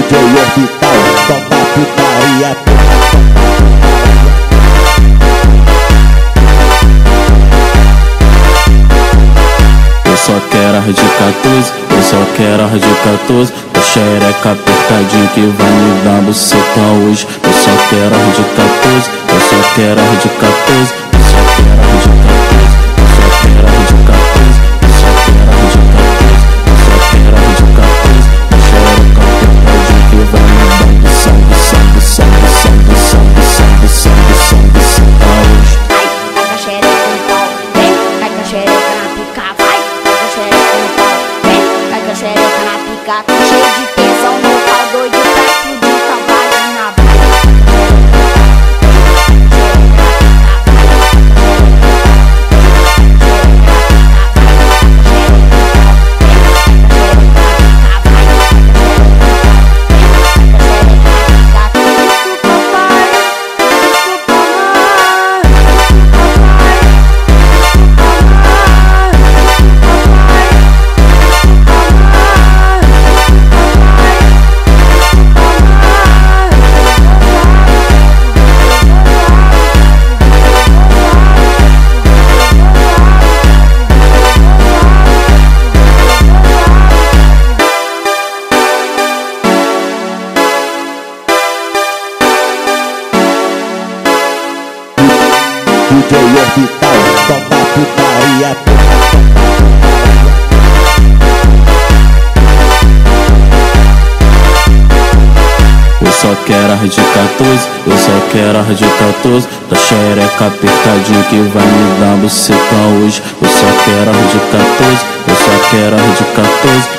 DJ Orbital, toca putaria. Eu só quero ar de 14, eu só quero ar de 14. Da xereca apertadinho que vai me dar buceta hoje. Eu só quero ar de 14, eu só quero ar de 14. Eu só quero ar de 14, eu só quero ar de 14. Eu só quero ar de 14, eu só quero ar de 14. Da xereca apertadinho que vai me dar buceta hoje. Vai com a xereca no pau, vem, vai com a xereca na pica, vai com a xereca no pau, vem, vai com a xereca na pica, tô cheio de tesão no pau, doido pra explodir, então vai na DJ Orbital, toca putaria. Eu só quero ar de 14, eu só quero ar de 14. Da xereca apertadinho que vai me dar buceta hoje. Eu só quero ar de 14, eu só quero ar de 14.